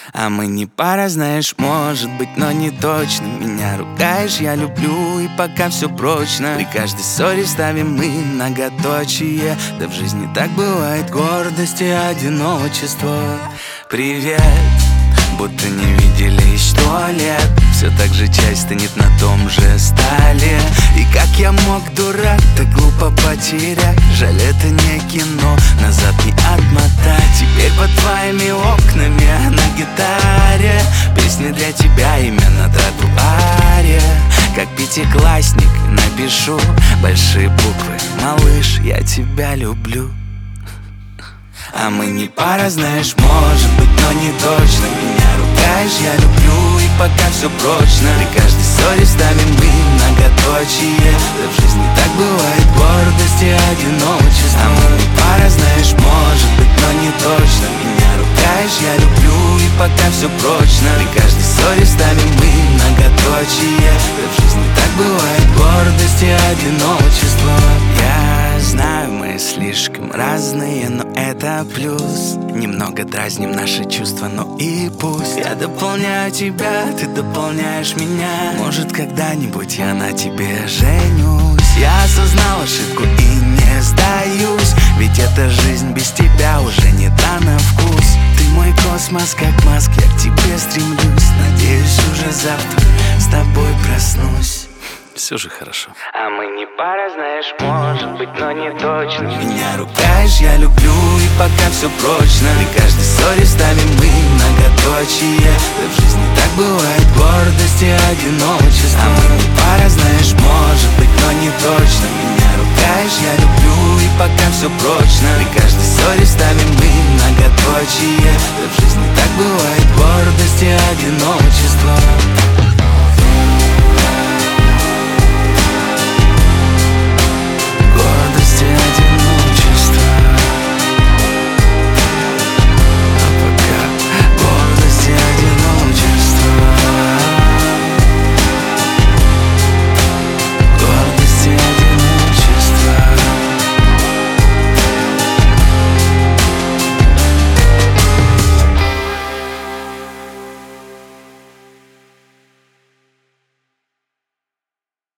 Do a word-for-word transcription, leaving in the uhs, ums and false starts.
А мы не пара, знаешь, может быть, но не точно. Меня ругаешь, я люблю, и пока все прочно. При каждой ссоре ставим мы многоточие. Да в жизни так бывает, гордость и одиночество. Привет, будто не виделись сто лет. Все так же часть стынет на том же столе. И как я мог, дурак, так глупо потерять. Жаль, это не кино, назад не отмотать. Теперь под твоими окнами на гитаре песни для тебя, имя на тротуаре. Как пятиклассник напишу большие буквы: малыш, я тебя люблю. А мы не пара, знаешь, может быть, но не точно. Меня ругаешь, я люблю, и пока все прочно. При каждой ссоре ставим мы многоточие. Да в жизни так бывает, гордость и одиночество. А мы не пара, знаешь, может быть, но не точно. Меня ругаешь, я люблю, и пока все прочно. При каждой ссоре ставим мы многоточие. Да в жизни так бывает, гордость и одиночество. Я знаю, мы слишком разные, но это плюс. Немного дразним наши чувства, но и пусть. Я дополняю тебя, ты дополняешь меня. Может, когда-нибудь я на тебе женюсь. Я осознал ошибку и не сдаюсь. Ведь эта жизнь без тебя уже не та на вкус. Ты мой космос, как Маск, я к тебе стремлюсь. Надеюсь, уже завтра с тобой проснусь. Все же хорошо. А мы не пара, знаешь, может быть, но не точно. Меня ругаешь, я люблю, и пока все прочно. При каждой ссоре ставим мы многоточие. Да в жизни так бывает, гордость и одиночество. А мы не пара, знаешь, может быть, но не точно. Меня ругаешь, я люблю, и пока все прочно. При каждой ссоре ставим мы многоточие. Да в